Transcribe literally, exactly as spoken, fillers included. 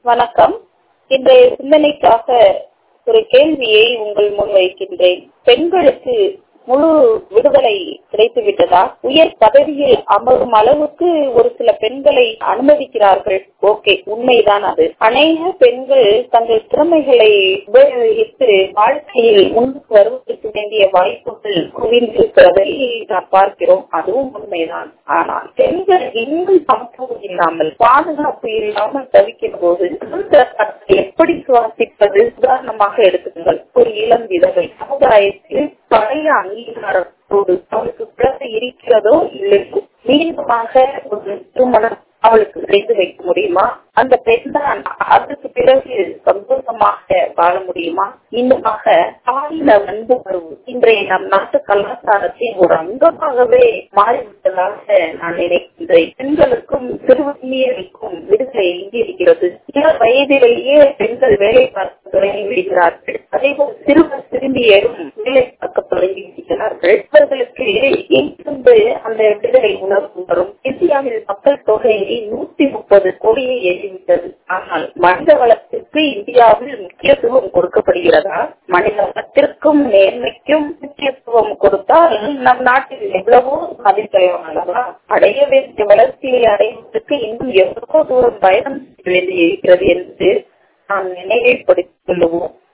வணக்கம். இன்றைய சிந்தனைக்காக ஒரு கேள்வியை உங்கள் முன் வைக்கின்றேன். பெண்களுக்கு முழு விடுதலை கிடைத்து விட்டதா? உயர் பதவியில் அமரும் அளவுக்கு ஒரு சில பெண்களை அனுமதிக்கிறார்கள். ஓகே, உண்மைதான். அது அநேக பெண்கள் தங்கள் திறமைகளை உபயோகித்து வாழ்க்கையில் முன்னுக்கு வருவதற்கு வேண்டிய வாய்ப்புகள் குவிந்திருக்கிறதை நாம் பார்க்கிறோம். அதுவும் உண்மைதான். ஆனால் பெண்கள் இன்னும் சமத்துவம் இல்லாமல், பாதுகாப்பு இல்லாமல் தவிக்கும் போது எப்படி சுவாசிப்பது? உதாரணமாக எடுத்துக்கொள்ளுங்கள். ஒரு இளம் விதவை சமுதாயத்தில் பழைய அங்கீகாரத்தோடு அவளுக்கு குழந்தை இருக்கிறதோ இல்லையோ மீண்டுமாக ஒரு திருமணம் அவளுக்கு செய்து வைக்க முடியுமா? அந்த பெண் தான் அதற்கு பிறகு சந்தோஷமாக வாழ முடியுமா? இன்னமாக பாலின வந்து இன்றைய நம் நாட்டு கலாச்சாரத்தின் ஒரு அங்கமாகவே மாறிவிட்டதாக நான் நினைக்கின்றேன். பெண்களுக்கும் சிறுவர்களுக்கும் விடுதலை எங்கே இருக்கிறது? சில வயதிலேயே பெண்கள் வேலை பார்க்க தொடங்கி விடுகிறார்கள். அதே போல் சிறுவர் சிறுமியரும் வேலை பார்க்க தொடங்கி விடுகிறார்கள். இவர்களுக்கு எங்கிருந்து அந்த விடுதலை உணர்வு வரும்? இந்தியாவில் மக்கள் தொகை நூத்தி முப்பது கோடியை எட்டிவிட்டது. ஆனால் மனித வளத்திற்கு இந்தியாவில் முக்கியத்துவம் கொடுக்கப்படுகிறதா? மனித வளத்திற்கும் நேர்மைக்கும் முக்கியத்துவம் கொடுத்தால் நம் நாட்டில் எவ்வளவோ சாதிக்கலாம் அல்லவா? அடைய வேண்டிய வளர்ச்சியை அடைவதற்கு இன்னும் எவ்வளவோ தூரம் பயணம் செய்ய வேண்டியிருக்கிறது என்று நாம் நினைவுபடுத்திக் கொள்ளுவோம்.